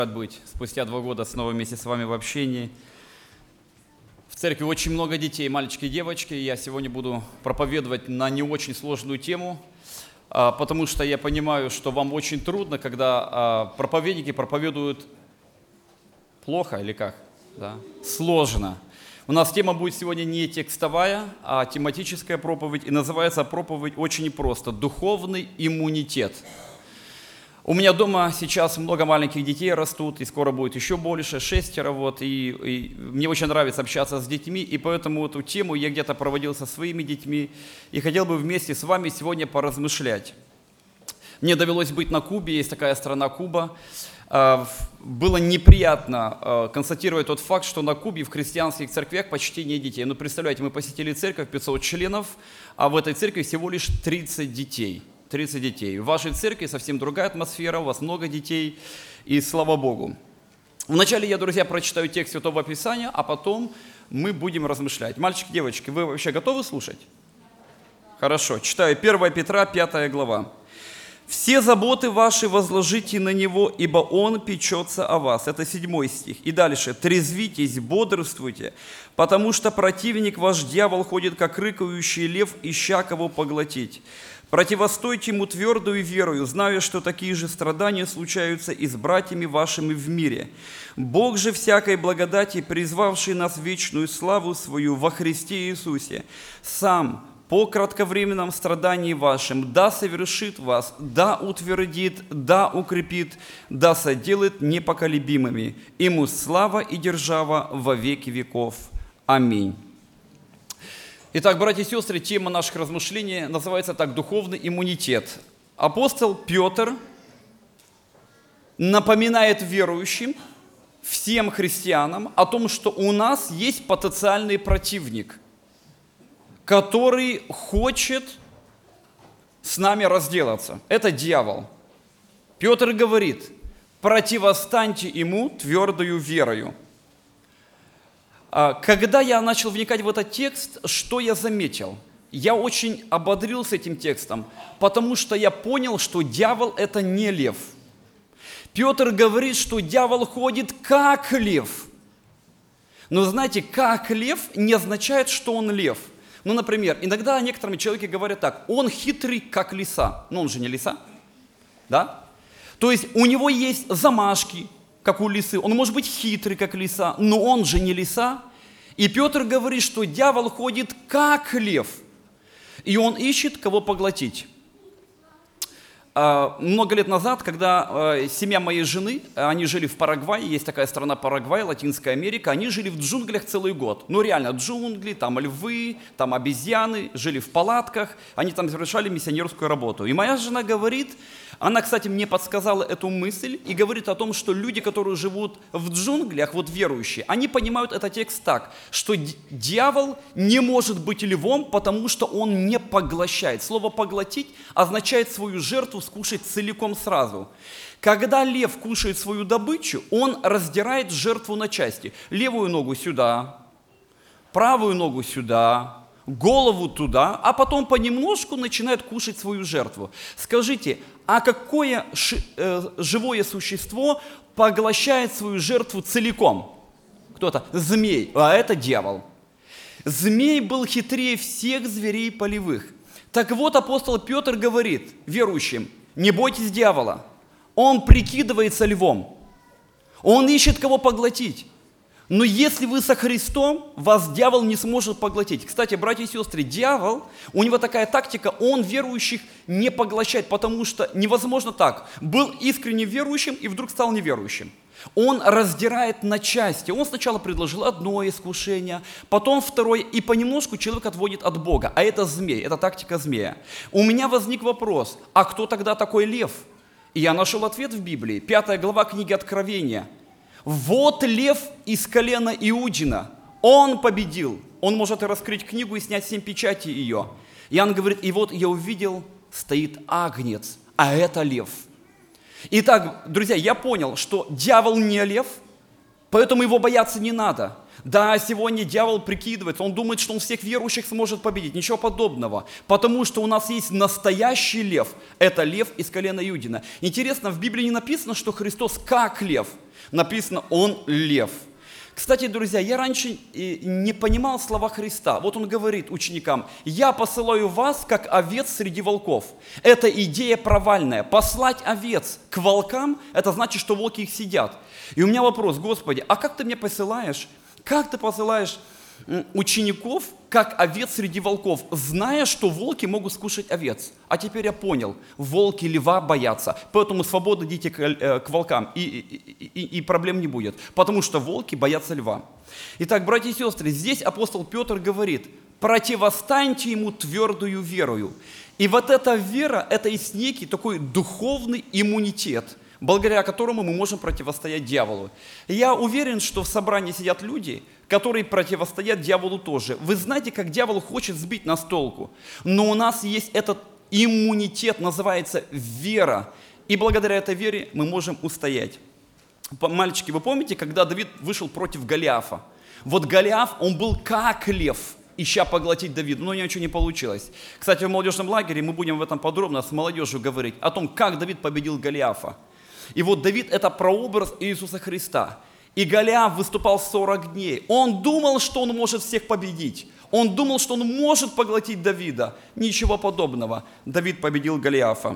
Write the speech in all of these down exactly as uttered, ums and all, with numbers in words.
Рад быть спустя два года снова вместе с вами в общении. В церкви очень много детей, мальчики и девочки. Я сегодня буду проповедовать на не очень сложную тему, потому что я понимаю, что вам очень трудно, когда проповедники проповедуют плохо или как? Да? Сложно. У нас тема будет сегодня не текстовая, а тематическая проповедь. И называется проповедь очень просто – «Духовный иммунитет». У меня дома сейчас много маленьких детей растут, и скоро будет еще больше, шестеро. Вот, и, и мне очень нравится общаться с детьми, и поэтому эту тему я где-то проводил со своими детьми, и хотел бы вместе с вами сегодня поразмышлять. Мне довелось быть на Кубе, есть такая страна Куба. Было неприятно констатировать тот факт, что на Кубе в христианских церквях почти нет детей. Ну, представляете, мы посетили церковь, пятьсот членов, а в этой церкви всего лишь тридцать детей. тридцать детей. В вашей церкви совсем другая атмосфера, у вас много детей, и слава Богу. Вначале я, друзья, прочитаю текст Святого Писания, а потом мы будем размышлять. Мальчики, девочки, вы вообще готовы слушать? Хорошо. Читаю первое Петра, пятая глава. «Все заботы ваши возложите на Него, ибо Он печется о вас». Это седьмой стих. И дальше. «Трезвитесь, бодрствуйте, потому что противник ваш дьявол ходит, как рыкающий лев, ища кого поглотить. Противостойте ему твердую верою, зная, что такие же страдания случаются и с братьями вашими в мире. Бог же всякой благодати, призвавший нас в вечную славу свою во Христе Иисусе, сам по кратковременном страдании вашим да совершит вас, да утвердит, да укрепит, да соделает непоколебимыми. Ему слава и держава во веки веков. Аминь». Итак, братья и сестры, тема наших размышлений называется так «Духовный иммунитет». Апостол Петр напоминает верующим, всем христианам, о том, что у нас есть потенциальный противник, который хочет с нами разделаться. Это дьявол. Петр говорит: «Противостаньте ему твердою верою». Когда я начал вникать в этот текст, что я заметил? Я очень ободрился этим текстом, потому что я понял, что дьявол – это не лев. Петр говорит, что дьявол ходит как лев. Но знаете, как лев не означает, что он лев. Ну, например, иногда некоторые человеки говорят так: он хитрый, как лиса. Но он же не лиса, да? То есть у него есть замашки, как у лисы. Он может быть хитрый, как лиса, но он же не лиса. И Петр говорит, что дьявол ходит как лев, и он ищет, кого поглотить. Много лет назад, когда семья моей жены, они жили в Парагвае, есть такая страна Парагвай, Латинская Америка, они жили в джунглях целый год. Ну реально, джунгли, там львы, там обезьяны, жили в палатках, они там совершали миссионерскую работу. И моя жена говорит, она, кстати, мне подсказала эту мысль и говорит о том, что люди, которые живут в джунглях, вот верующие, они понимают этот текст так, что дьявол не может быть львом, потому что он не поглощает. Слово «поглотить» означает свою жертву скушать целиком сразу. Когда лев кушает свою добычу, он раздирает жертву на части. Левую ногу сюда, правую ногу сюда, голову туда, а потом понемножку начинает кушать свою жертву. Скажите, а какое ши, э, живое существо поглощает свою жертву целиком? Кто-то? Змей, а это дьявол. Змей был хитрее всех зверей полевых. Так вот, апостол Петр говорит верующим: не бойтесь дьявола, он прикидывается львом, он ищет кого поглотить. Но если вы со Христом, вас дьявол не сможет поглотить. Кстати, братья и сестры, дьявол, у него такая тактика, он верующих не поглощает, потому что невозможно так. Был искренне верующим и вдруг стал неверующим. Он раздирает на части. Он сначала предложил одно искушение, потом второе, и понемножку человек отводит от Бога. А это змей, это тактика змея. У меня возник вопрос: а кто тогда такой лев? И я нашел ответ в Библии. Пятая глава книги Откровения. Вот лев из колена Иудина, он победил. Он может и раскрыть книгу и снять семь печатей ее. Иоанн говорит: и вот я увидел, стоит агнец, а это лев. Итак, друзья, я понял, что дьявол не лев, поэтому его бояться не надо. Да, сегодня дьявол прикидывается, он думает, что он всех верующих сможет победить. Ничего подобного. Потому что у нас есть настоящий лев. Это лев из колена Иудина. Интересно, в Библии не написано, что Христос как лев. Написано, он лев. Кстати, друзья, я раньше не понимал слова Христа. Вот он говорит ученикам: «Я посылаю вас, как овец среди волков». Это идея провальная. Послать овец к волкам, это значит, что волки их съедят. И у меня вопрос: Господи, а как ты меня посылаешь? Как ты посылаешь учеников, как овец среди волков, зная, что волки могут скушать овец? А теперь я понял, волки льва боятся, поэтому свободно идите к, к волкам, и, и, и, и проблем не будет, потому что волки боятся льва. Итак, братья и сестры, здесь апостол Петр говорит: противостаньте ему твердую верою. И вот эта вера, это есть некий такой духовный иммунитет, благодаря которому мы можем противостоять дьяволу. И я уверен, что в собрании сидят люди, которые противостоят дьяволу тоже. Вы знаете, как дьявол хочет сбить нас с толку. Но у нас есть этот иммунитет, называется вера. И благодаря этой вере мы можем устоять. Мальчики, вы помните, когда Давид вышел против Голиафа? Вот Голиаф, он был как лев, ища поглотить Давида, но ничего не получилось. Кстати, в молодежном лагере мы будем в этом подробно с молодежью говорить, о том, как Давид победил Голиафа. И вот Давид – это прообраз Иисуса Христа. И Голиаф выступал сорок дней. Он думал, что он может всех победить. Он думал, что он может поглотить Давида. Ничего подобного. Давид победил Голиафа.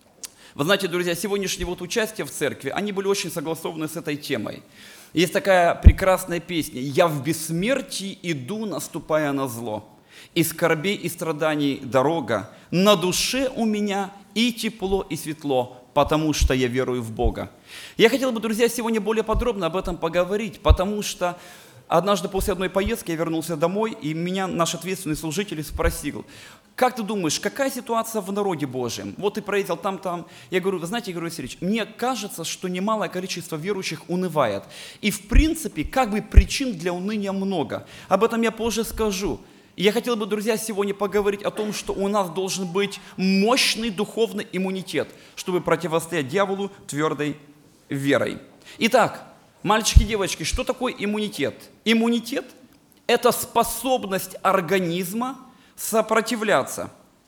Вы знаете, друзья, сегодняшнее вот участие в церкви, они были очень согласованы с этой темой. Есть такая прекрасная песня: «Я в бессмертии иду, наступая на зло. И скорбей, и страданий дорога. На душе у меня и тепло, и светло, потому что я верую в Бога». Я хотел бы, друзья, сегодня более подробно об этом поговорить, потому что однажды после одной поездки я вернулся домой, и меня наш ответственный служитель спросил: как ты думаешь, какая ситуация в народе Божьем? Вот ты проездил там-там. Я говорю: вы знаете, Григорий Васильевич, мне кажется, что немалое количество верующих унывает. И в принципе, как бы причин для уныния много. Об этом я позже скажу. И я хотел бы, друзья, сегодня поговорить о том, что у нас должен быть мощный духовный иммунитет, чтобы противостоять дьяволу твердой верой. Итак, мальчики и девочки, что такое иммунитет? Иммунитет – это способность организма сопротивляться.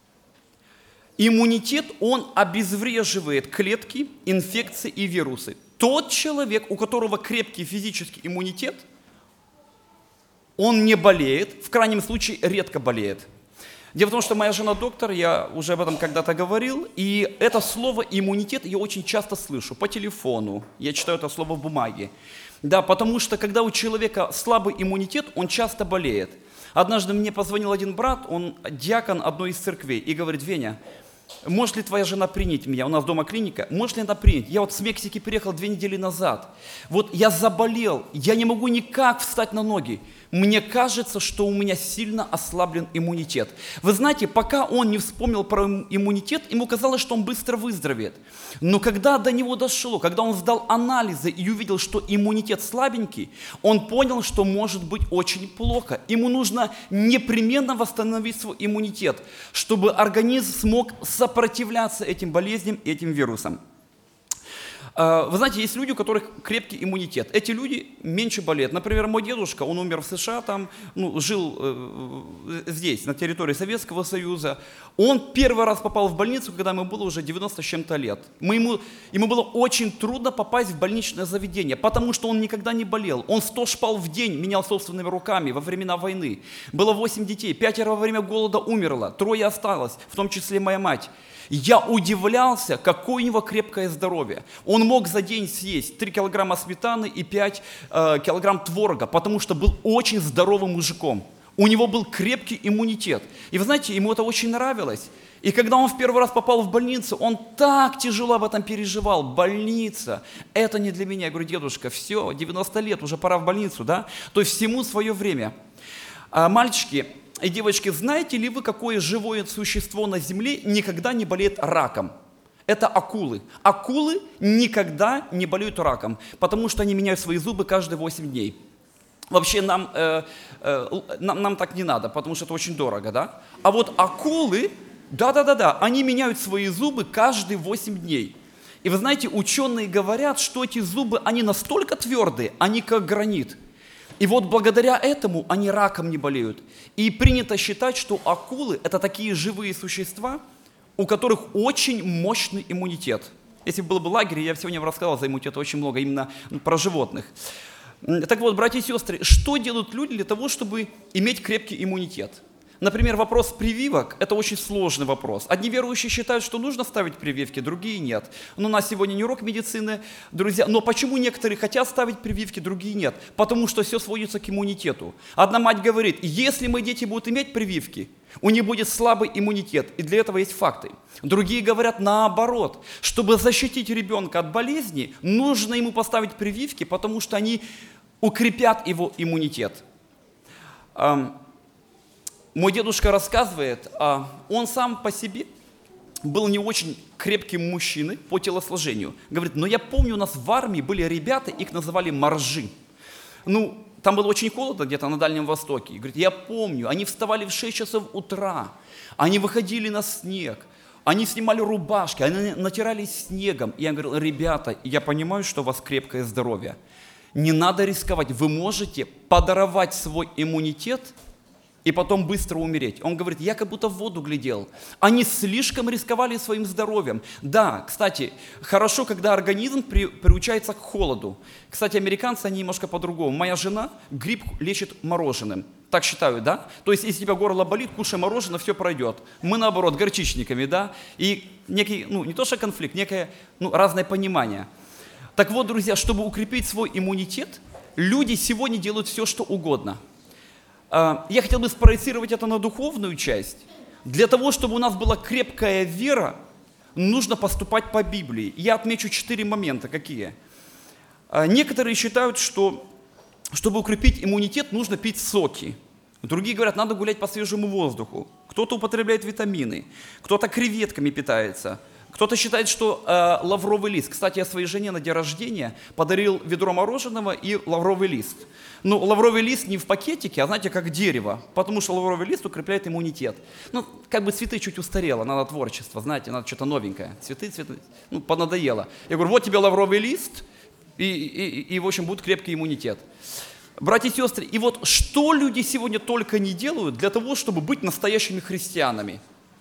Иммунитет, он обезвреживает клетки, инфекции и вирусы. Тот человек, у которого крепкий физический иммунитет, он не болеет, в крайнем случае редко болеет. Дело в том, что моя жена доктор, я уже об этом когда-то говорил, и это слово иммунитет я очень часто слышу по телефону, я читаю это слово в бумаге. Да, потому что когда у человека слабый иммунитет, он часто болеет. Однажды мне позвонил один брат, он диакон одной из церквей, и говорит: Веня, может ли твоя жена принять меня? У нас дома клиника. Может ли она принять? Я вот с Мексики приехал две недели назад. Вот я заболел, я не могу никак встать на ноги. Мне кажется, что у меня сильно ослаблен иммунитет. Вы знаете, пока он не вспомнил про иммунитет, ему казалось, что он быстро выздоровеет. Но когда до него дошло, когда он сдал анализы и увидел, что иммунитет слабенький, он понял, что может быть очень плохо. Ему нужно непременно восстановить свой иммунитет, чтобы организм смог сопротивляться этим болезням и этим вирусам. Вы знаете, есть люди, у которых крепкий иммунитет. Эти люди меньше болеют. Например, мой дедушка, он умер в США, там, ну, жил э, здесь, на территории Советского Союза. Он первый раз попал в больницу, когда ему было уже девяносто с чем-то лет. Мы ему, ему было очень трудно попасть в больничное заведение, потому что он никогда не болел. Он сто шпал в день менял собственными руками во времена войны. Было восемь детей, пятеро во время голода умерло, трое осталось, в том числе моя мать. Я удивлялся, какое у него крепкое здоровье. Он мог за день съесть три килограмма сметаны и пять э, килограмм творога, потому что был очень здоровым мужиком. У него был крепкий иммунитет. И вы знаете, ему это очень нравилось. И когда он в первый раз попал в больницу, он так тяжело об этом переживал. Больница, это не для меня. Я говорю: дедушка, все, девяносто лет, уже пора в больницу, да? То есть всему свое время. А, мальчики и девочки, знаете ли вы, какое живое существо на земле никогда не болеет раком? Это акулы. Акулы никогда не болеют раком, потому что они меняют свои зубы каждые восемь дней. Вообще нам, э, э, нам, нам так не надо, потому что это очень дорого, да? А вот акулы, да-да-да-да, они меняют свои зубы каждые восемь дней. И вы знаете, ученые говорят, что эти зубы, они настолько твердые, они как гранит. И вот благодаря этому они раком не болеют. И принято считать, что акулы – это такие живые существа, у которых очень мощный иммунитет. Если бы был бы лагерь, я сегодня рассказал за иммунитет очень много именно про животных. Так вот, братья и сестры, что делают люди для того, чтобы иметь крепкий иммунитет? Например, вопрос прививок – это очень сложный вопрос. Одни верующие считают, что нужно ставить прививки, другие нет. Но у нас сегодня не урок медицины, друзья. Но почему некоторые хотят ставить прививки, другие нет? Потому что все сводится к иммунитету. Одна мать говорит, если мои дети будут иметь прививки, у них будет слабый иммунитет, и для этого есть факты. Другие говорят наоборот, чтобы защитить ребенка от болезни, нужно ему поставить прививки, потому что они укрепят его иммунитет. Мой дедушка рассказывает, он сам по себе был не очень крепким мужчиной по телосложению. Говорит, но я помню, у нас в армии были ребята, их называли моржи. Ну, там было очень холодно где-то на Дальнем Востоке. И говорит, я помню, они вставали в шесть часов утра, они выходили на снег, они снимали рубашки, они натирались снегом. И я говорил, ребята, я понимаю, что у вас крепкое здоровье. Не надо рисковать, вы можете подорвать свой иммунитет и потом быстро умереть. Он говорит, я как будто в воду глядел. Они слишком рисковали своим здоровьем. Да, кстати, хорошо, когда организм при, приучается к холоду. Кстати, американцы, они немножко по-другому. Моя жена грипп лечит мороженым. Так считаю, да? То есть, если у тебя горло болит, кушай мороженое, все пройдет. Мы, наоборот, горчичниками, да? И некий, ну, не то что конфликт, некое, ну, разное понимание. Так вот, друзья, чтобы укрепить свой иммунитет, люди сегодня делают все, что угодно. Я хотел бы спроецировать это на духовную часть. Для того, чтобы у нас была крепкая вера, нужно поступать по Библии. Я отмечу четыре момента. Какие? Некоторые считают, что чтобы укрепить иммунитет, нужно пить соки. Другие говорят, надо гулять по свежему воздуху. Кто-то употребляет витамины, кто-то креветками питается. Кто-то считает, что э, лавровый лист. Кстати, я своей жене на день рождения подарил ведро мороженого и лавровый лист. Ну, лавровый лист не в пакетике, а, знаете, как дерево, потому что лавровый лист укрепляет иммунитет. Ну, как бы цветы чуть устарело, надо творчество, знаете, надо что-то новенькое. Цветы, цветы, ну, понадоело. Я говорю, вот тебе лавровый лист, и, и, и, и в общем, будет крепкий иммунитет. Братья и сестры, и вот что люди сегодня только не делают для того, чтобы быть настоящими христианами.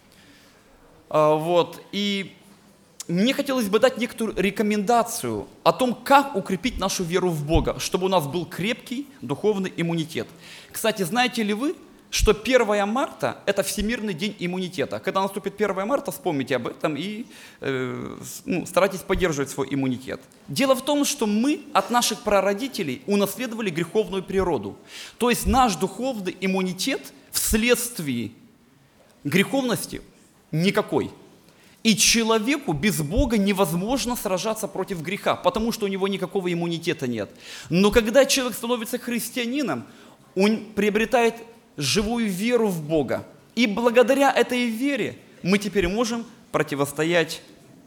А, вот, и... Мне хотелось бы дать некоторую рекомендацию о том, как укрепить нашу веру в Бога, чтобы у нас был крепкий духовный иммунитет. Кстати, знаете ли вы, что первое марта – это Всемирный день иммунитета? Когда наступит первое марта, вспомните об этом и э, ну, старайтесь поддерживать свой иммунитет. Дело в том, что мы от наших прародителей унаследовали греховную природу. То есть наш духовный иммунитет вследствие греховности никакой. И человеку без Бога невозможно сражаться против греха, потому что у него никакого иммунитета нет. Но когда человек становится христианином, он приобретает живую веру в Бога. И благодаря этой вере мы теперь можем противостоять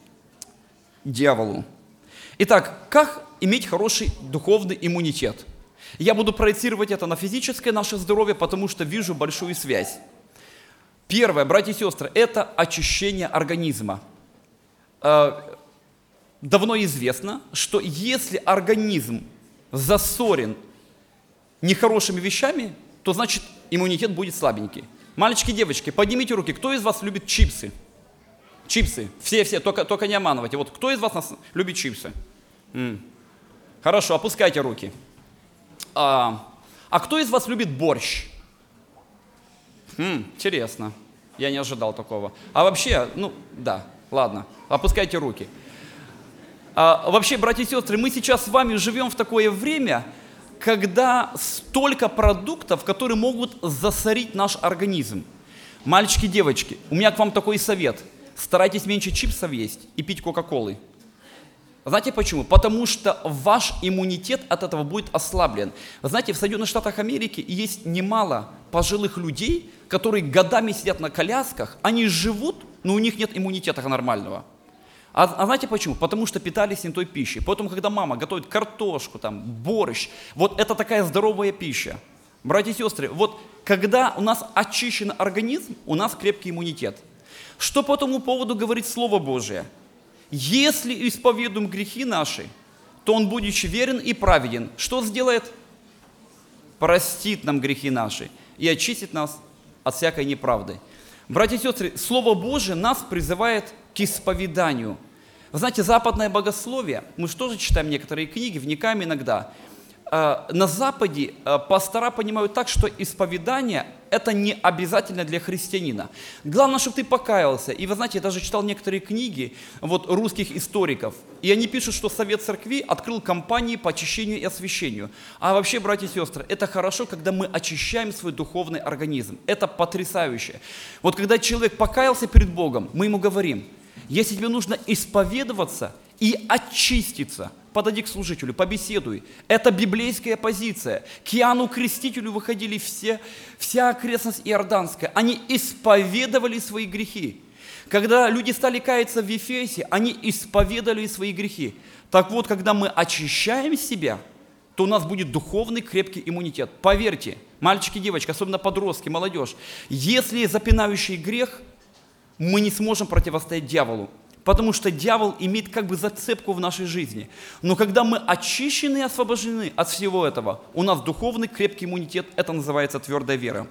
дьяволу. Итак, как иметь хороший духовный иммунитет? Я буду проецировать это на физическое наше здоровье, потому что вижу большую связь. Первое, братья и сестры, это очищение организма. Давно известно, что если организм засорен нехорошими вещами, то значит иммунитет будет слабенький. Мальчики, девочки, поднимите руки, кто из вас любит чипсы? Чипсы, все-все, только, только не обманывайте. Вот кто из вас нас любит чипсы? М-м. Хорошо, опускайте руки. А, а кто из вас любит борщ? Хм, интересно, я не ожидал такого. А вообще, ну, да, ладно, опускайте руки. А, вообще, братья и сестры, мы сейчас с вами живем в такое время, когда столько продуктов, которые могут засорить наш организм. Мальчики, девочки, у меня к вам такой совет. Старайтесь меньше чипсов есть и пить кока-колы. Знаете почему? Потому что ваш иммунитет от этого будет ослаблен. Знаете, в Соединенных Штатах Америки есть немало пожилых людей, которые годами сидят на колясках, они живут, но у них нет иммунитета нормального. А, а знаете почему? Потому что питались не той пищей. Поэтому, когда мама готовит картошку, там, борщ, вот это такая здоровая пища. Братья и сестры, вот когда у нас очищен организм, у нас крепкий иммунитет. Что по этому поводу говорит Слово Божие? Если исповедуем грехи наши, то Он, будучи верен и праведен, что сделает? простит нам грехи наши и очистит нас от всякой неправды. Братья и сестры, Слово Божие нас призывает к исповеданию. Вы знаете, западное богословие, мы же тоже читаем некоторые книги, вникаем иногда. На Западе пастора понимают так, что исповедание – это не обязательно для христианина. Главное, чтобы ты покаялся. И вы знаете, я даже читал некоторые книги вот, русских историков, и они пишут, что Совет Церкви открыл кампании по очищению и освящению. А вообще, братья и сестры, это хорошо, когда мы очищаем свой духовный организм. Это потрясающе. Вот когда человек покаялся перед Богом, мы ему говорим, если тебе нужно исповедоваться и очиститься, подойди к служителю, побеседуй. Это библейская позиция. К Иоанну Крестителю выходили все, вся окрестность Иорданская. Они исповедовали свои грехи. Когда люди стали каяться в Ефесе, они исповедовали свои грехи. Так вот, когда мы очищаем себя, то у нас будет духовный крепкий иммунитет. Поверьте, мальчики, девочки, особенно подростки, молодежь, если запинающий грех, мы не сможем противостоять дьяволу. Потому что дьявол имеет как бы зацепку в нашей жизни. Но когда мы очищены и освобождены от всего этого, у нас духовный крепкий иммунитет, это называется твердая вера.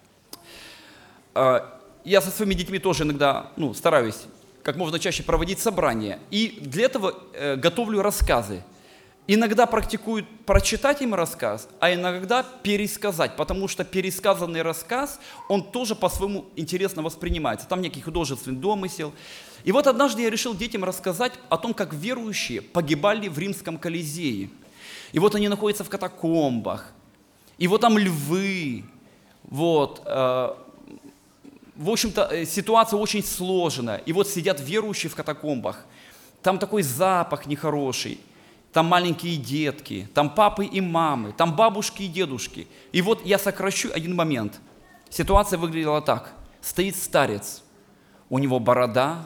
Я со своими детьми тоже иногда ну, стараюсь как можно чаще проводить собрания. И для этого готовлю рассказы. Иногда практикую прочитать им рассказ, а иногда пересказать, потому что пересказанный рассказ, он тоже по-своему интересно воспринимается. Там некий художественный домысел. И вот однажды я решил детям рассказать о том, как верующие погибали в Римском Колизее. И вот они находятся в катакомбах, и вот там львы. Вот. В общем-то, ситуация очень сложная. И вот сидят верующие в катакомбах. Там такой запах нехороший. Там маленькие детки, там папы и мамы, там бабушки и дедушки. И вот я сокращу один момент. Ситуация выглядела так. Стоит старец, у него борода,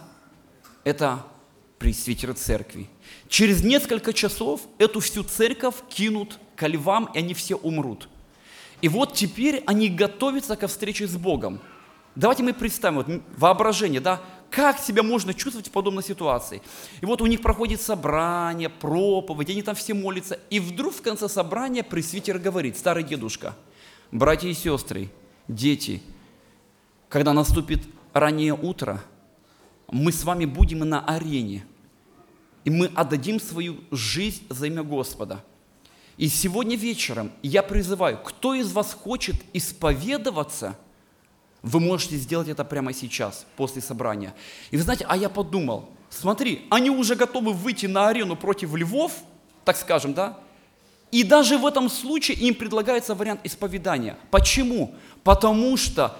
это пресвитер церкви. Через несколько часов эту всю церковь кинут ко львам, и они все умрут. И вот теперь они готовятся ко встрече с Богом. Давайте мы представим, вот, воображение, да, как себя можно чувствовать в подобной ситуации. И вот у них проходит собрание, проповедь, они там все молятся. И вдруг в конце собрания пресвитер говорит, старый дедушка, братья и сестры, дети, когда наступит раннее утро, мы с вами будем на арене, и мы отдадим свою жизнь за имя Господа. И сегодня вечером я призываю, кто из вас хочет исповедоваться, вы можете сделать это прямо сейчас, после собрания. И вы знаете, а я подумал, смотри, они уже готовы выйти на арену против львов, так скажем, да? И даже в этом случае им предлагается вариант исповедания. Почему? Потому что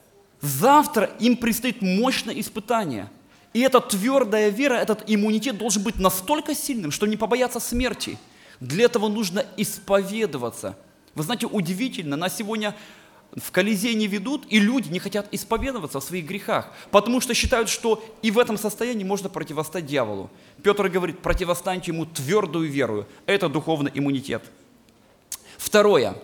завтра им предстоит мощное испытание. И эта твердая вера, этот иммунитет должен быть настолько сильным, что не побояться смерти. Для этого нужно исповедоваться. Вы знаете, удивительно, нас сегодня в Колизей не ведут, и люди не хотят исповедоваться в своих грехах, потому что считают, что и в этом состоянии можно противостоять дьяволу. Петр говорит, противостаньте ему твердую веру. Это духовный иммунитет. Второе.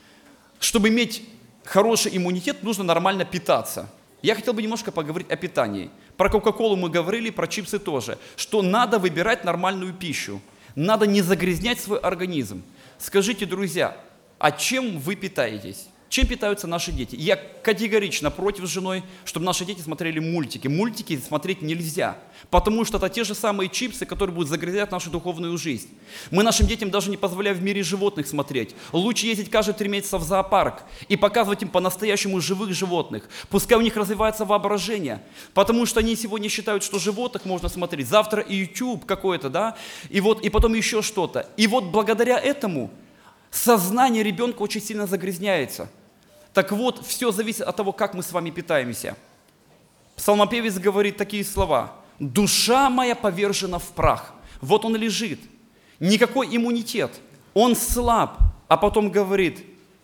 Чтобы иметь хороший иммунитет, нужно нормально питаться. Я хотел бы немножко поговорить о питании. Про Кока-Колу мы говорили, про чипсы тоже. Что надо выбирать нормальную пищу. Надо не загрязнять свой организм. Скажите, друзья, а чем вы питаетесь? Чем питаются наши дети? Я категорично против с женой, чтобы наши дети смотрели мультики. Мультики смотреть нельзя, потому что это те же самые чипсы, которые будут загрязнять нашу духовную жизнь. Мы нашим детям даже не позволяем в мире животных смотреть. Лучше ездить каждые три месяца в зоопарк и показывать им по-настоящему живых животных. Пускай у них развивается воображение, потому что они сегодня считают, что животных можно смотреть. Завтра и YouTube какой-то, да, и вот и потом еще что-то. И вот благодаря этому сознание ребенка очень сильно загрязняется. Так вот, все зависит от того, как мы с вами питаемся. Псалмопевец говорит такие слова. «Душа моя повержена в прах». Вот он лежит. Никакой иммунитет. Он слаб. А потом говорит,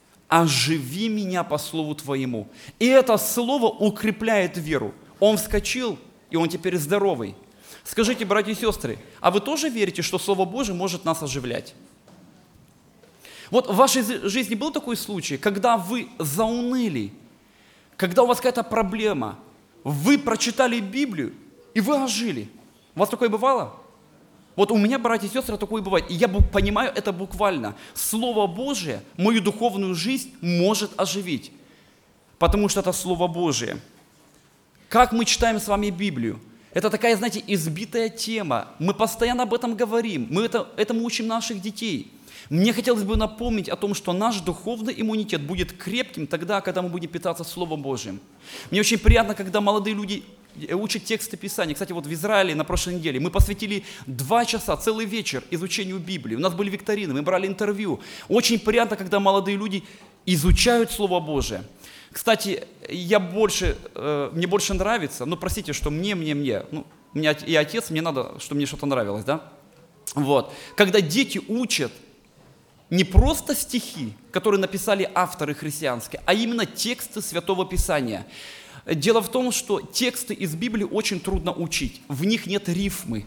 «Оживи меня по слову твоему». И это слово укрепляет веру. Он вскочил, и он теперь здоровый. Скажите, братья и сестры, а вы тоже верите, что Слово Божие может нас оживлять? Вот в вашей жизни был такой случай, когда вы зауныли, когда у вас какая-то проблема, вы прочитали Библию, и вы ожили. У вас такое бывало? Вот у меня, братья и сестры, такое бывает. И я понимаю это буквально. Слово Божие мою духовную жизнь может оживить. Потому что это Слово Божие. Как мы читаем с вами Библию? Это такая, знаете, избитая тема. Мы постоянно об этом говорим. Мы это, этому учим наших детей. Мне хотелось бы напомнить о том, что наш духовный иммунитет будет крепким тогда, когда мы будем питаться Словом Божьим. Мне очень приятно, когда молодые люди учат тексты Писания. Кстати, вот в Израиле на прошлой неделе мы посвятили два часа, целый вечер изучению Библии. У нас были викторины, мы брали интервью. Очень приятно, когда молодые люди изучают Слово Божие. Кстати, я больше, э, мне больше нравится, ну, простите, что мне, мне, мне, ну, у меня и отец, мне надо, чтобы мне что-то нравилось, да? Вот. Когда дети учат не просто стихи, которые написали авторы христианские, а именно тексты Святого Писания. Дело в том, что тексты из Библии очень трудно учить, в них нет рифмы.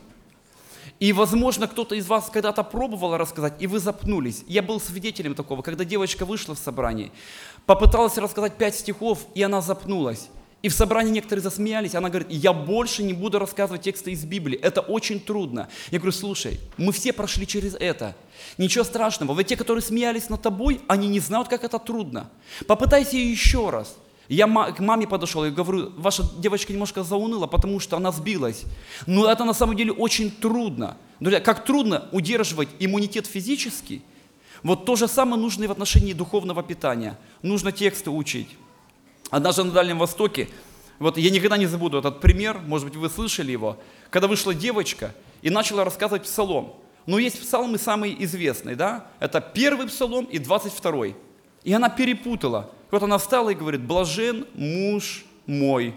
И, возможно, кто-то из вас когда-то пробовал рассказать, и вы запнулись. Я был свидетелем такого, когда девочка вышла в собрание, попыталась рассказать пять стихов, и она запнулась. И в собрании некоторые засмеялись, она говорит: я больше не буду рассказывать тексты из Библии, это очень трудно. Я говорю: слушай, мы все прошли через это, ничего страшного, вот те, которые смеялись над тобой, они не знают, как это трудно. Попытайся еще раз. Я к маме подошел и говорю: ваша девочка немножко зауныла, потому что она сбилась. Но это на самом деле очень трудно. Друзья, как трудно удерживать иммунитет физический, вот то же самое нужно и в отношении духовного питания. Нужно тексты учить. Однажды на Дальнем Востоке, вот я никогда не забуду этот пример, может быть, вы слышали его, когда вышла девочка и начала рассказывать псалом. Но есть псалмы самые известные, да? Это первый псалом и двадцать второй. И она перепутала. Вот она встала и говорит: блажен муж мой.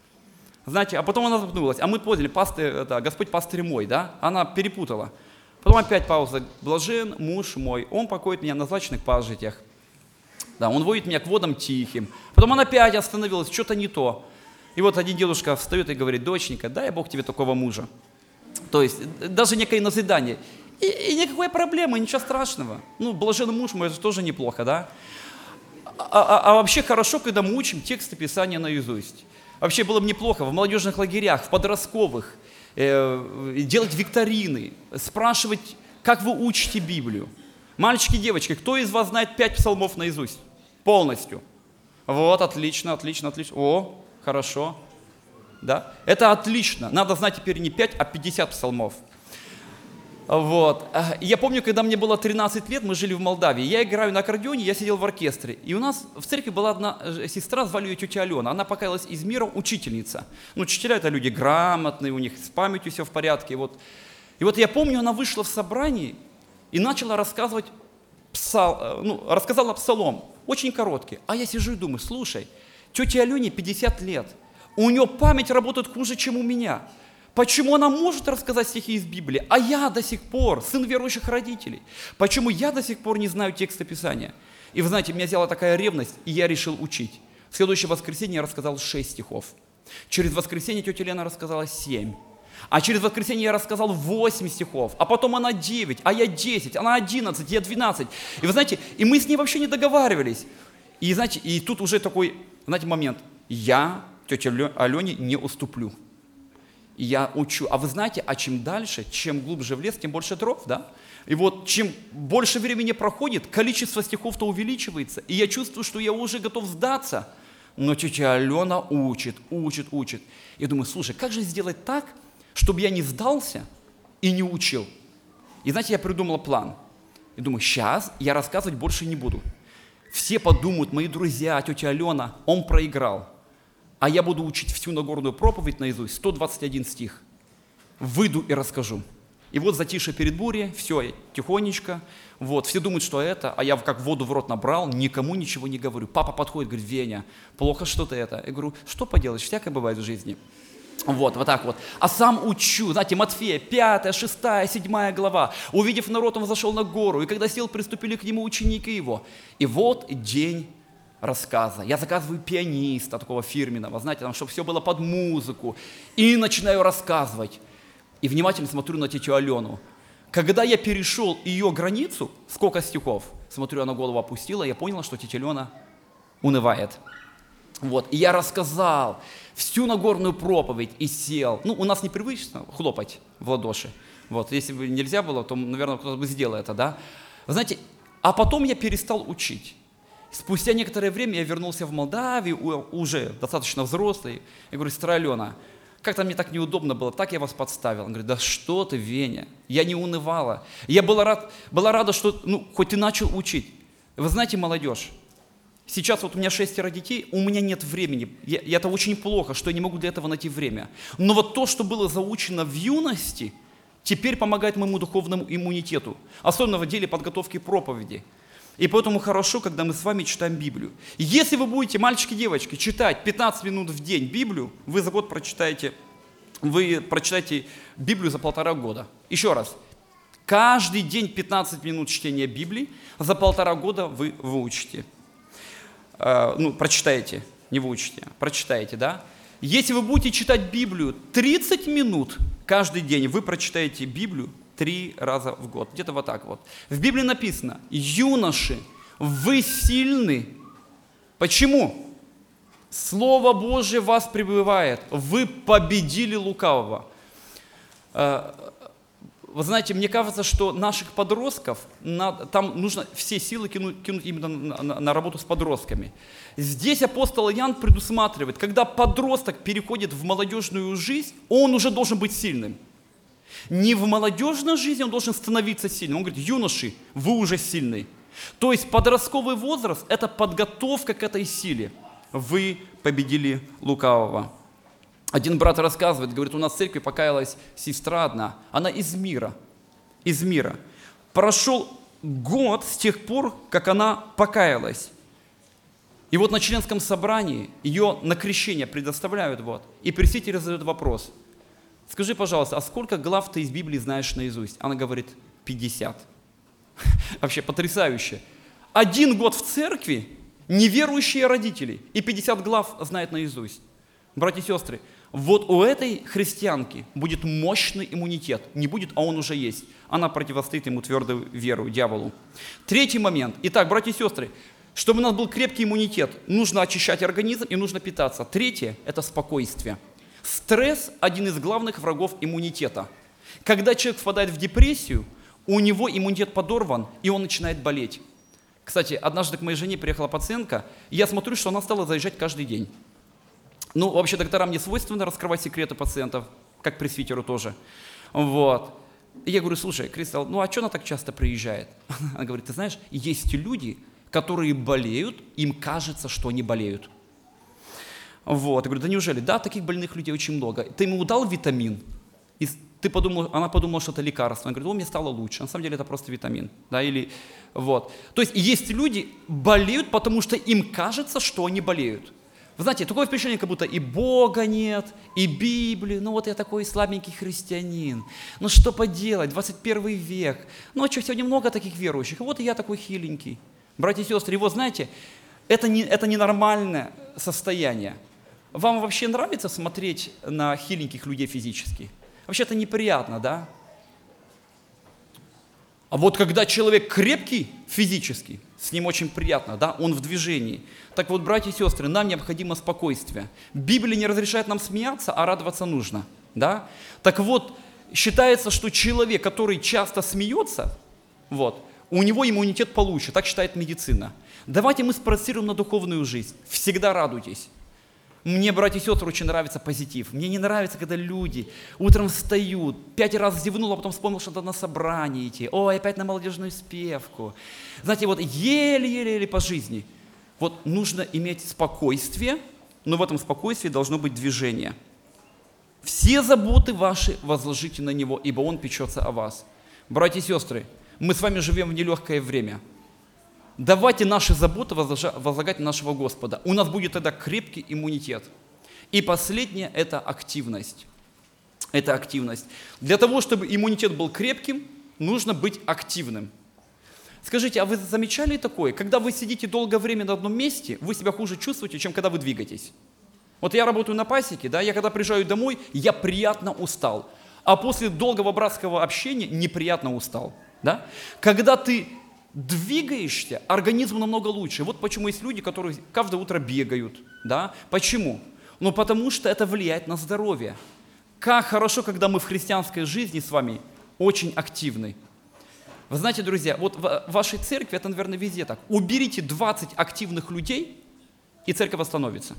Знаете, а потом она запнулась. А мы поняли, пастырь, это, Господь пастырь мой, да? Она перепутала. Потом опять пауза. Блажен муж мой, он покоит меня на злачных пажитях. Да, он водит меня к водам тихим. Потом она опять остановилась, что-то не то. И вот один дедушка встает и говорит: доченька, дай Бог тебе такого мужа. То есть даже некое назидание. И, и никакой проблемы, ничего страшного. Ну, блаженный муж мой, это тоже неплохо, да? А, а, а вообще хорошо, когда мы учим тексты Писания наизусть. Вообще было бы неплохо в молодежных лагерях, в подростковых, э, делать викторины, спрашивать, как вы учите Библию. Мальчики, девочки, кто из вас знает пять псалмов наизусть? Полностью. Вот, отлично, отлично, отлично. О, хорошо. Да? Это отлично. Надо знать теперь не пять, а пятьдесят псалмов. Вот. Я помню, когда мне было тринадцать лет, мы жили в Молдавии. Я играю на аккордеоне, я сидел в оркестре. И у нас в церкви была одна сестра, звали ее тетя Алена. Она покаялась из мира, учительница. Ну, учителя — это люди грамотные, у них с памятью все в порядке. Вот. И вот я помню, она вышла в собрание и начала рассказывать псал, ну, рассказала псалом, очень короткий. А я сижу и думаю: слушай, тете Алене пятьдесят лет, у нее память работает хуже, чем у меня. Почему она может рассказать стихи из Библии, а я до сих пор, сын верующих родителей, почему я до сих пор не знаю текста Писания? И вы знаете, меня взяла такая ревность, и я решил учить. В следующее воскресенье я рассказал шесть стихов. Через воскресенье тетя Лена рассказала семь. А через воскресенье я рассказал восемь стихов, а потом она девять, а я десять, она одиннадцать, я двенадцать. И вы знаете, и мы с ней вообще не договаривались. И знаете, и тут уже такой, знаете, момент. Я тете Алене не уступлю. И я учу. А вы знаете, а чем дальше, чем глубже в лес, тем больше дров, да? И вот чем больше времени проходит, количество стихов-то увеличивается. И я чувствую, что я уже готов сдаться. Но тетя Алена учит, учит, учит. Я думаю: слушай, как же сделать так, чтобы я не сдался и не учил? И знаете, я придумал план. И думаю: сейчас я рассказывать больше не буду. Все подумают, мои друзья, тетя Алена, он проиграл. А я буду учить всю Нагорную проповедь наизусть, сто двадцать один стих. Выйду и расскажу. И вот затишье перед бурей, все, я тихонечко. Вот, все думают, что это, а я как воду в рот набрал, никому ничего не говорю. Папа подходит, говорит: Веня, плохо что-то это. Я говорю: что поделаешь, всякое бывает в жизни. Вот, вот так вот. А сам учу, знаете, Матфея, пятая, шестая, седьмая глава. Увидев народ, он взошел на гору, и когда сел, приступили к нему ученики его. И вот день рассказа. Я заказываю пианиста такого фирменного, знаете, там, чтобы все было под музыку. И начинаю рассказывать. И внимательно смотрю на тетю Алену. Когда я перешел ее границу, сколько стихов, смотрю, она голову опустила, я понял, что тетя Алена унывает. Вот, и я рассказал всю Нагорную проповедь и сел. Ну, у нас непривычно хлопать в ладоши. Вот, если бы нельзя было, то, наверное, кто-то бы сделал это, да. Вы знаете, а потом я перестал учить. Спустя некоторое время я вернулся в Молдавию, уже достаточно взрослый. Я говорю: сестра Алена, как-то мне так неудобно было, так я вас подставил. Он говорит: да что ты, Веня, я не унывала. Я была, рад, была рада, что ну, хоть ты начал учить. Вы знаете, молодежь, сейчас вот у меня шестеро детей, у меня нет времени. Я, и это очень плохо, что я не могу для этого найти время. Но вот то, что было заучено в юности, теперь помогает моему духовному иммунитету. Особенно в деле подготовки проповеди. И поэтому хорошо, когда мы с вами читаем Библию. Если вы будете, мальчики и девочки, читать пятнадцать минут в день Библию, вы за год прочитаете, вы прочитаете Библию за полтора года. Еще раз. Каждый день пятнадцать минут чтения Библии, за полтора года вы выучите. Э, ну, прочитаете, не выучите, прочитаете, да? Если вы будете читать Библию тридцать минут каждый день, вы прочитаете Библию три раза в год. Где-то вот так вот. В Библии написано: юноши, вы сильны. Почему? Слово Божие в вас пребывает. Вы победили лукавого. Вы знаете, мне кажется, что наших подростков, там нужно все силы кинуть, кинуть именно на, на, на работу с подростками. Здесь апостол Иоанн предусматривает, когда подросток переходит в молодежную жизнь, он уже должен быть сильным. Не в молодежной жизни он должен становиться сильным. Он говорит: юноши, вы уже сильны. То есть подростковый возраст – это подготовка к этой силе. Вы победили лукавого. Один брат рассказывает, говорит: у нас в церкви покаялась сестра одна. Она из мира. Из мира. Прошел год с тех пор, как она покаялась. И вот на членском собрании ее на крещение предоставляют. Вот, и пресвитер задает вопрос: скажи, пожалуйста, а сколько глав ты из Библии знаешь наизусть? Она говорит: пятьдесят. Вообще потрясающе. Один год в церкви, неверующие родители, и пятьдесят глав знает наизусть. Братья и сестры, вот у этой христианки будет мощный иммунитет. Не будет, а он уже есть. Она противостоит ему твердую веру, дьяволу. Третий момент. Итак, братья и сестры, чтобы у нас был крепкий иммунитет, нужно очищать организм и нужно питаться. Третье – это спокойствие. Стресс – один из главных врагов иммунитета. Когда человек впадает в депрессию, у него иммунитет подорван, и он начинает болеть. Кстати, однажды к моей жене приехала пациентка, и я смотрю, что она стала заезжать каждый день. Ну, вообще, докторам не свойственно раскрывать секреты пациентов, как пресвитеру тоже. Вот. И я говорю: слушай, Кристал, ну а что она так часто приезжает? Она говорит: ты знаешь, есть люди, которые болеют, им кажется, что они болеют. Вот. Я говорю: да неужели? Да, таких больных людей очень много. Ты ему дал витамин? И ты подумал, она подумала, что это лекарство. Она говорит: о, мне стало лучше. На самом деле это просто витамин. Да, или, вот. То есть есть люди, болеют, потому что им кажется, что они болеют. Вы знаете, такое впечатление, как будто и Бога нет, и Библии. Ну вот я такой слабенький христианин. Ну что поделать, двадцать первый век. Ну а что, сегодня много таких верующих. И вот и я такой хиленький. Братья и сестры, и вот знаете, это, не, это ненормальное состояние. Вам вообще нравится смотреть на хиленьких людей физически? Вообще это неприятно, да? А вот когда человек крепкий физически, с ним очень приятно, да, он в движении. Так вот, братья и сестры, нам необходимо спокойствие. Библия не разрешает нам смеяться, а радоваться нужно, да? Так вот, считается, что человек, который часто смеется, вот, у него иммунитет получше, так считает медицина. Давайте мы спроецируем на духовную жизнь. Всегда радуйтесь. Мне, братья и сестры, очень нравится позитив. Мне не нравится, когда люди утром встают, пять раз зевнул, а потом вспомнил, что надо на собрание идти. Ой, опять на молодежную спевку. Знаете, вот еле-еле по жизни. Вот нужно иметь спокойствие, но в этом спокойствии должно быть движение. Все заботы ваши возложите на Него, ибо Он печется о вас. Братья и сестры, мы с вами живем в нелегкое время. Давайте наши заботы возлагать на нашего Господа. У нас будет тогда крепкий иммунитет. И последнее – это активность. Это активность. Для того, чтобы иммунитет был крепким, нужно быть активным. Скажите, а вы замечали такое? Когда вы сидите долгое время на одном месте, вы себя хуже чувствуете, чем когда вы двигаетесь. Вот я работаю на пасеке, да, я когда приезжаю домой, я приятно устал. А после долгого братского общения неприятно устал. Да? Когда ты двигаешься, организм намного лучше. Вот почему есть люди, которые каждое утро бегают. Да? Почему? Ну, потому что это влияет на здоровье. Как хорошо, когда мы в христианской жизни с вами очень активный. Вы знаете, друзья, вот в вашей церкви, это, наверное, везде так. Уберите двадцать активных людей, и церковь восстановится.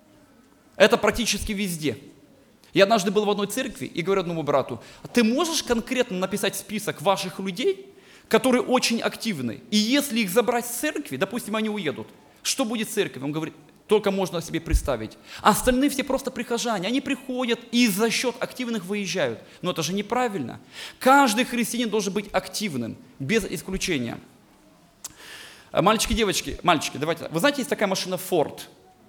Это практически везде. Я однажды был в одной церкви и говорю одному брату: ты можешь конкретно написать список ваших людей, которые очень активны, и если их забрать с церкви, допустим, они уедут, что будет с церковью? Он говорит: только можно себе представить. А остальные все просто прихожане, они приходят и за счет активных выезжают. Но это же неправильно. Каждый христианин должен быть активным, без исключения. Мальчики, девочки, мальчики, давайте. Вы знаете, есть такая машина Ford?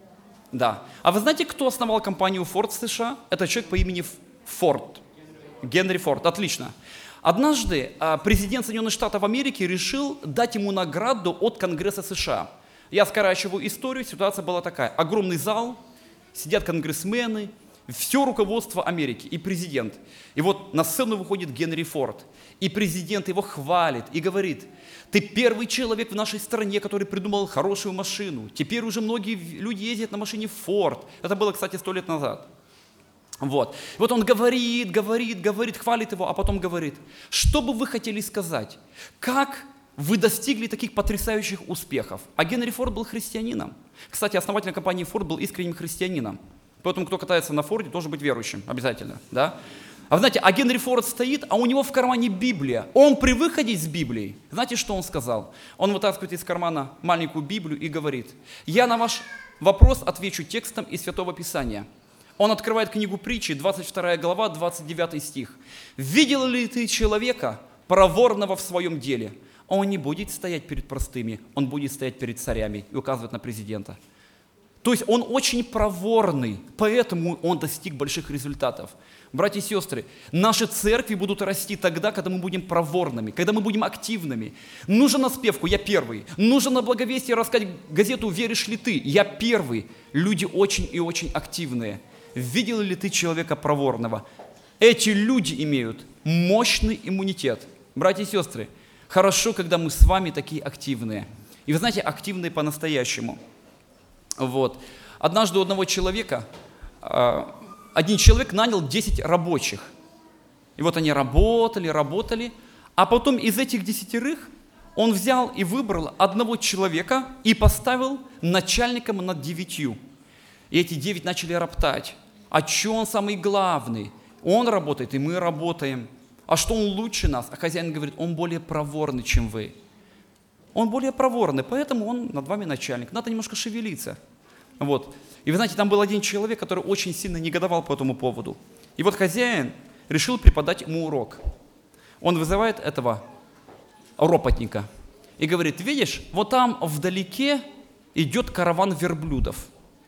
Да. А вы знаете, кто основал компанию Ford в США? Это человек по имени Форд. Генри Форд. Отлично. Однажды президент Соединенных Штатов Америки решил дать ему награду от Конгресса США. Я скорачиваю историю, ситуация была такая. Огромный зал, сидят конгрессмены, все руководство Америки и президент. И вот на сцену выходит Генри Форд. И президент его хвалит и говорит: ты первый человек в нашей стране, который придумал хорошую машину. Теперь уже многие люди ездят на машине Ford. Это было, кстати, сто лет назад. Вот. Вот он говорит, говорит, говорит, хвалит его, а потом говорит: что бы вы хотели сказать? Как вы достигли таких потрясающих успехов? А Генри Форд был христианином. Кстати, основатель компании Ford был искренним христианином. Поэтому, кто катается на Форде, должен быть верующим, обязательно. Да? А вы знаете, а Генри Форд стоит, а у него в кармане Библия. Он привык ходить с Библией. Знаете, что он сказал? Он вытаскивает из кармана маленькую Библию и говорит: я на ваш вопрос отвечу текстом из Святого Писания. Он открывает книгу Притчи, двадцать вторая глава, двадцать девятый стих. «Видел ли ты человека, проворного в своем деле? Он не будет стоять перед простыми, он будет стоять перед царями», и указывает на президента. То есть он очень проворный, поэтому он достиг больших результатов. Братья и сестры, наши церкви будут расти тогда, когда мы будем проворными, когда мы будем активными. Нужен на спевку, я первый. Нужен на благовестие рассказать газету «Веришь ли ты?» Я первый. Люди очень и очень активные. Видел ли ты человека проворного? Эти люди имеют мощный иммунитет. Братья и сестры, хорошо, когда мы с вами такие активные. И вы знаете, активные по-настоящему. Вот. Однажды у одного человека, один человек нанял десять рабочих. И вот они работали, работали, а потом из этих десятерых он взял и выбрал одного человека и поставил начальником над девятью. И эти девять начали роптать. А что он самый главный? Он работает, и мы работаем. А что он лучше нас? А хозяин говорит: он более проворный, чем вы. Он более проворный, поэтому он над вами начальник. Надо немножко шевелиться. Вот. И вы знаете, там был один человек, который очень сильно негодовал по этому поводу. И вот хозяин решил преподать ему урок. Он вызывает этого ропотника и говорит: видишь, вот там вдалеке идет караван верблюдов.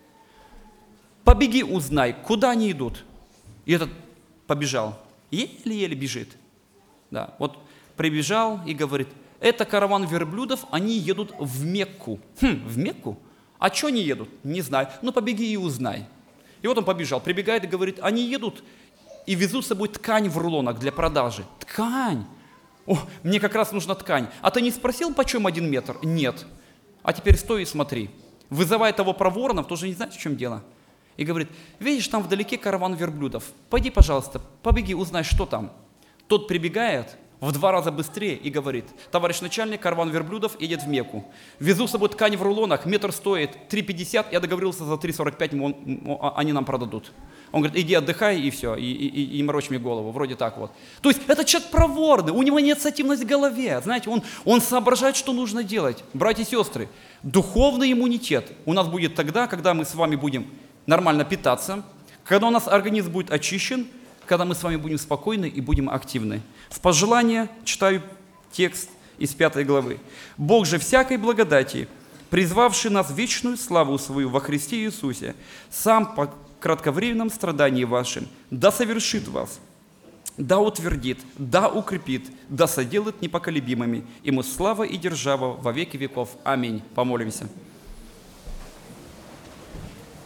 Побеги, узнай, куда они идут. И этот побежал. Еле-еле бежит. Да, вот прибежал и говорит: это караван верблюдов, они едут в Мекку. Хм, в Мекку? А что они едут? Не знаю. Ну, побеги и узнай. И вот он побежал, прибегает и говорит: они едут и везут с собой ткань в рулонах для продажи. Ткань? О, мне как раз нужна ткань. А ты не спросил, почем один метр? Нет. А теперь стой и смотри. Вызывает того проворного, тоже не знает, в чем дело. И говорит: видишь, там вдалеке караван верблюдов. Пойди, пожалуйста, побеги, узнай, что там. Тот прибегает в два раза быстрее и говорит: товарищ начальник, караван верблюдов едет в Мекку. Везу с собой ткань в рулонах, метр стоит три пятьдесят, я договорился за три сорок пять, они нам продадут. Он говорит: иди отдыхай и все, и, и, и морочь мне голову, вроде так вот. То есть этот человек проворный, у него инициативность в голове, знаете, он, он соображает, что нужно делать. Братья и сестры, духовный иммунитет у нас будет тогда, когда мы с вами будем нормально питаться, когда у нас организм будет очищен, когда мы с вами будем спокойны и будем активны. В пожелание читаю текст из пятой главы. «Бог же всякой благодати, призвавший нас в вечную славу свою во Христе Иисусе, сам по кратковременном страдании вашим, да совершит вас, да утвердит, да укрепит, да соделает непоколебимыми, ему слава и держава во веки веков. Аминь». Помолимся.